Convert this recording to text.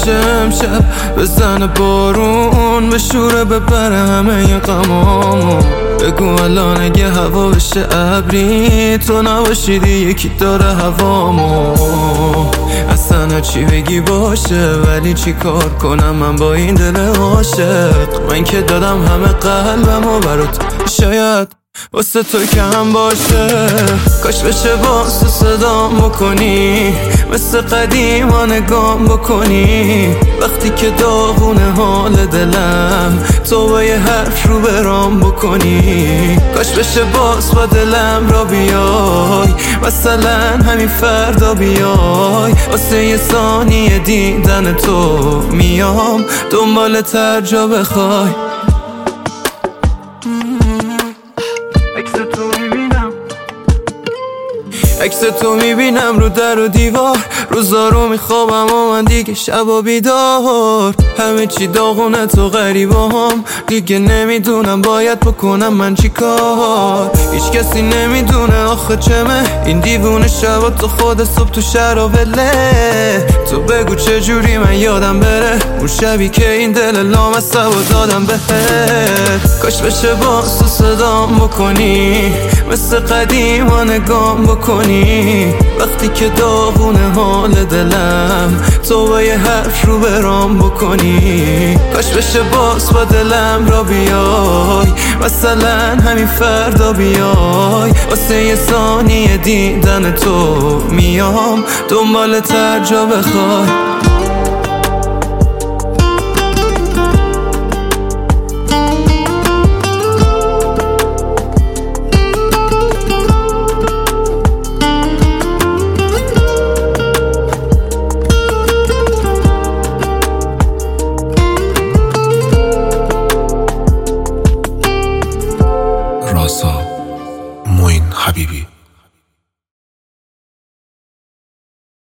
بشه امشب، بزنه بارون بشوره ببره همه غمامو. بگو الان اگه هوا بشه ابری، تو نباشیدی یکی داره هوامو. اصلا چی بگی باشه، ولی چی کار کنم من با این دل عاشق؟ من که دادم همه قلبمو برات، شاید واسه تو کم باشه. کاش بشه باز تو صدام بکنی، مثل قدیما نگام بکنی. وقتی که داغونه حال دلم، تو با یه حرف رو برام بکنی. کاش بشه باز با دلم را بیای، مثلا همین فردا بیای. واسه یه ثانیه دیدن تو میام، دنبال ترجا بخوای. عکس تو میبینم رو در و دیوار، روزا رو میخوابم و من دیگه شبا بیدار. همه چی داغونه تو غریبام، دیگه نمیدونم باید بکنم من چی کار. هیچ کسی نمیدونه آخه چمه این دیوونه شبا، تو خود صبح تو شرابله. تو بگو چجوری من یادم بره اون شبی که این دل لامصبو دادم بهت. کاش بشه باز تو صدام بکنی، مثل قدیما نگام بکنی. وقتی که داغونه حال دلم، تو با یه حرف رو برام بکنی. کاش بشه باز با دلم را بیای، مثلا همین فردا بیای. واسه یه ثانیه دیدن تو میام، دنبال ترجا بخوای. راسا موین حبیبی.